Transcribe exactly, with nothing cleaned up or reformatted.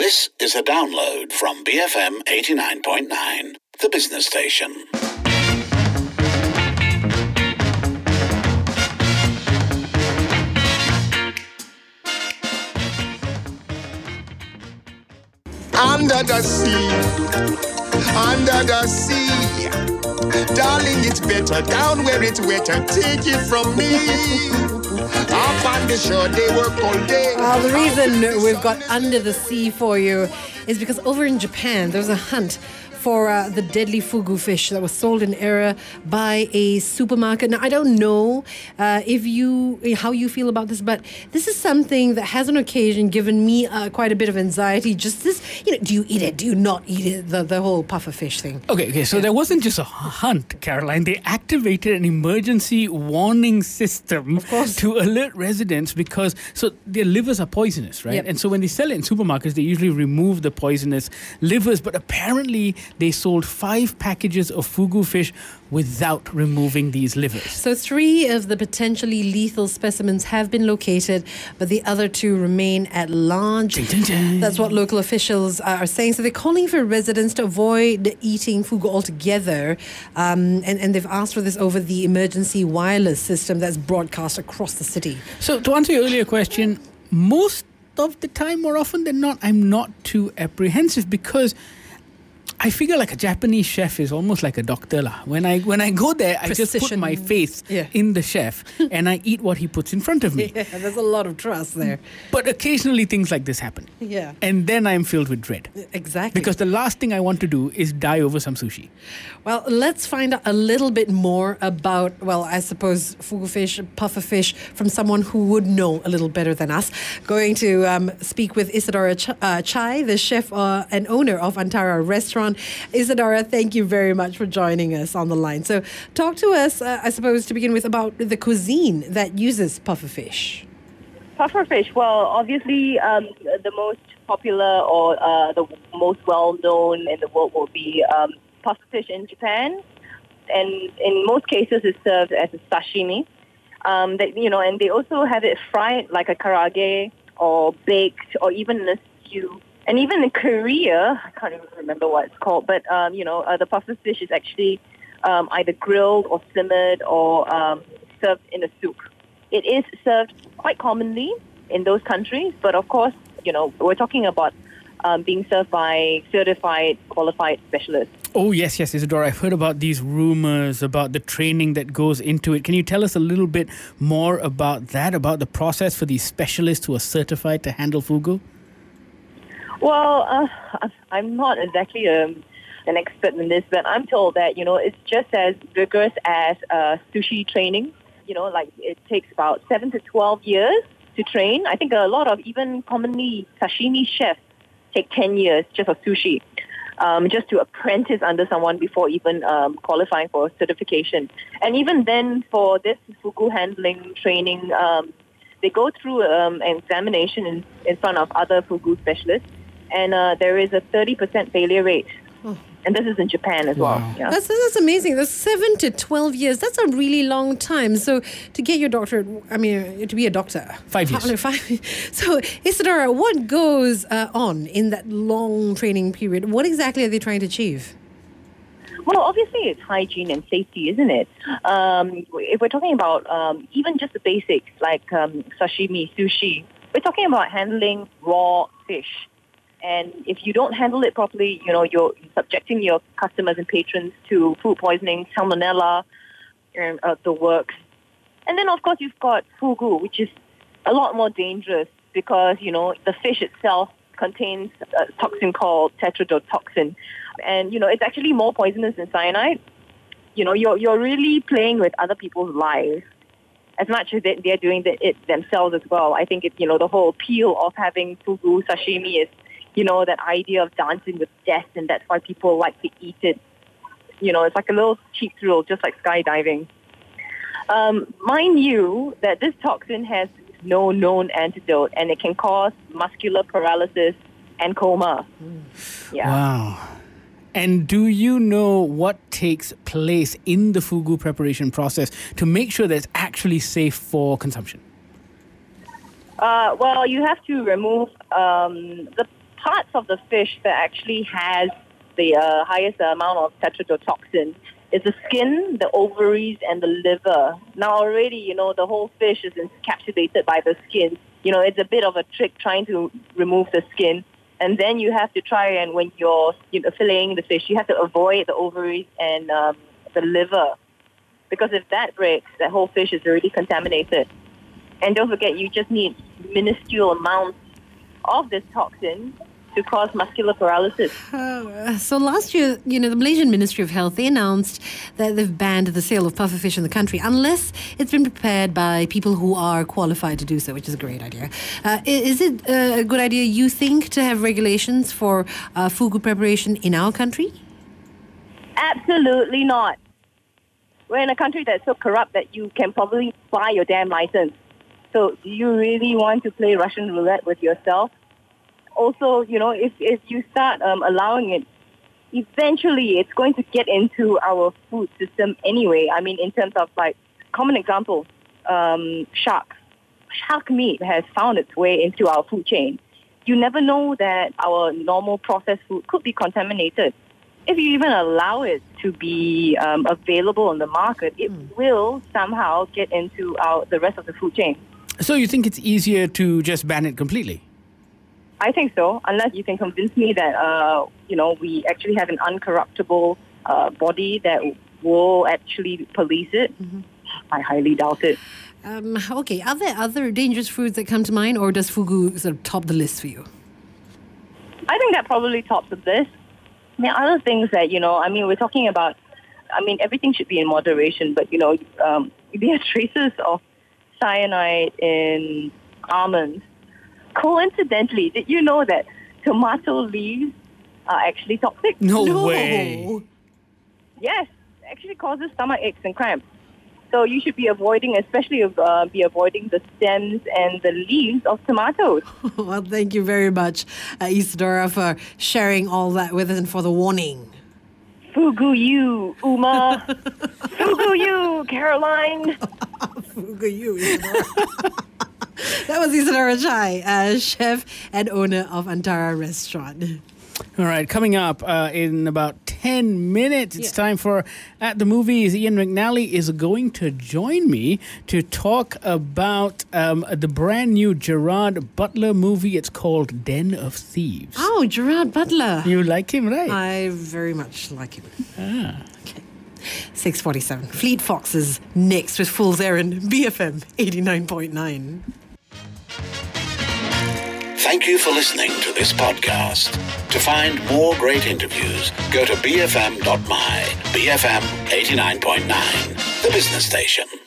This is a download from B F M eighty-nine point nine, the business station. Under the sea, under the sea, darling, it's better down where it's wetter. Take it from me. Up on the shore, they work all day. Well, the reason we've got Under the Sea for you is because over in Japan, there was a hunt for uh, the deadly fugu fish that was sold in error by a supermarket. Now, I don't know uh, if you how you feel about this, but this is something that has on occasion given me uh, quite a bit of anxiety. Just this, you know, do you eat it? Do you not eat it? The, the whole puffer fish thing. Okay, okay. So yeah. There wasn't just a hunt, Caroline. They activated an emergency warning system of course. to alert residents because so their livers are poisonous, right? Yep. And so when they sell it in supermarkets, they usually remove the poisonous livers, but apparently they sold five packages of fugu fish without removing these livers. So three of the potentially lethal specimens have been located, but the other two remain at large. Ding, ding, ding. That's what local officials are saying. So they're calling for residents to avoid eating fugu altogether, um, and, and they've asked for this over the emergency wireless system that's broadcast across the city. So to answer your earlier question, most of the time, more often than not, I'm not too apprehensive because I figure like a Japanese chef is almost like a doctor lah. When I when I go there, Precision. I just put my faith yeah. in the chef and I eat what he puts in front of me. Yeah, there's a lot of trust there. But occasionally things like this happen. Yeah. And then I'm filled with dread. Exactly. Because the last thing I want to do is die over some sushi. Well, let's find out a little bit more about, well, I suppose, fugu fish, puffer fish, from someone who would know a little better than us. Going to um, speak with Isadora Ch- uh, Chai, the chef uh, and owner of Antara Restaurant. Isadora, thank you very much for joining us on the line. So talk to us, uh, I suppose, to begin with, about the cuisine that uses puffer fish. Puffer fish, well, obviously um, the most popular or uh, the most well-known in the world will be um, puffer fish in Japan. And in most cases, it's served as a sashimi. Um, that, you know, and they also have it fried like a karage or baked or even in a stew. And even in Korea, I can't even remember what it's called, but, um, you know, uh, the puffer fish is actually um, either grilled or simmered or um, served in a soup. It is served quite commonly in those countries, but of course, you know, we're talking about um, being served by certified, qualified specialists. Oh, yes, yes, Isadora. I've heard about these rumors, about the training that goes into it. Can you tell us a little bit more about that, about the process for these specialists who are certified to handle fugu? Well, uh, I'm not exactly um, an expert in this, but I'm told that, you know, it's just as rigorous as uh, sushi training. You know, like it takes about seven to twelve years to train. I think a lot of even commonly sashimi chefs take ten years just for sushi, um, just to apprentice under someone before even um, qualifying for certification. And even then, for this fugu handling training, um, they go through um, an examination in, in front of other fugu specialists. And uh, there is a thirty percent failure rate. Oh. And this is in Japan as wow. well. Yeah. That's, that's amazing. That's seven to twelve years. That's a really long time. So to get your doctorate, I mean, to be a doctor. Five years. Five. So Isadora, what goes uh, on in that long training period? What exactly are they trying to achieve? Well, obviously it's hygiene and safety, isn't it? Um, if we're talking about um, even just the basics like um, sashimi, sushi, we're talking about handling raw fish. And if you don't handle it properly, you know, you're subjecting your customers and patrons to food poisoning, salmonella, and uh, the works. And then, of course, you've got fugu, which is a lot more dangerous because, you know, the fish itself contains a toxin called tetrodotoxin. And, you know, it's actually more poisonous than cyanide. You know, you're, you're really playing with other people's lives as much as they're doing it themselves as well. I think, it, you know, the whole appeal of having fugu sashimi is, you know, that idea of dancing with death, and that's why people like to eat it. You know, it's like a little cheap thrill, just like skydiving. Um, mind you that this toxin has no known antidote, and it can cause muscular paralysis and coma. Mm. Yeah. Wow. And do you know what takes place in the fugu preparation process to make sure that it's actually safe for consumption? Uh, well, you have to remove um, the parts parts of the fish that actually has the uh, highest amount of tetrodotoxin is the skin, the ovaries, and the liver. Now already, you know, the whole fish is encapsulated by the skin. You know, it's a bit of a trick trying to remove the skin. And then you have to try and when you're you know, filleting the fish, you have to avoid the ovaries and um, the liver. Because if that breaks, that whole fish is already contaminated. And don't forget, you just need minuscule amounts of this toxin to cause muscular paralysis. Uh, so last year, you know, the Malaysian Ministry of Health, they announced that they've banned the sale of pufferfish in the country unless it's been prepared by people who are qualified to do so, which is a great idea. Uh, is it a good idea, you think, to have regulations for uh, fugu preparation in our country? Absolutely not. We're in a country that's so corrupt that you can probably buy your damn license. So do you really want to play Russian roulette with yourself? Also, you know, if, if you start um, allowing it, eventually it's going to get into our food system anyway. I mean, in terms of, like, common example, um, shark. Shark meat has found its way into our food chain. You never know that our normal processed food could be contaminated. If you even allow it to be um, available on the market, it mm. will somehow get into our, the rest of the food chain. So you think it's easier to just ban it completely? I think so, unless you can convince me that, uh, you know, we actually have an uncorruptible uh, body that will actually police it. Mm-hmm. I highly doubt it. Um, okay, are there other dangerous foods that come to mind, or does fugu sort of top the list for you? I think that probably tops the list. There are other things that, you know, I mean, we're talking about, I mean, everything should be in moderation, but, you know, um, there are traces of cyanide in almonds. Coincidentally, did you know that tomato leaves are actually toxic? No, no. way. Yes, it actually causes stomach aches and cramps. So you should be avoiding, especially uh, be avoiding the stems and the leaves of tomatoes. Well, thank you very much, uh, Isadora, for sharing all that with us and for the warning. Fugu you, Uma. Fugu you, Caroline. Fugu you, Isadora. That was Isadora Chai, uh, chef and owner of Antara Restaurant. All right, coming up uh, in about ten minutes, it's yeah. time for At the Movies. Ian McNally is going to join me to talk about um, the brand new Gerard Butler movie. It's called Den of Thieves. Oh, Gerard Butler. You like him, right? I very much like him. Ah. Okay. six forty-seven. Fleet Foxes next with Fool's Errand, B F M eighty-nine point nine. Thank you for listening to this podcast. To find more great interviews, go to b f m dot my. B F M eighty-nine point nine, the business station.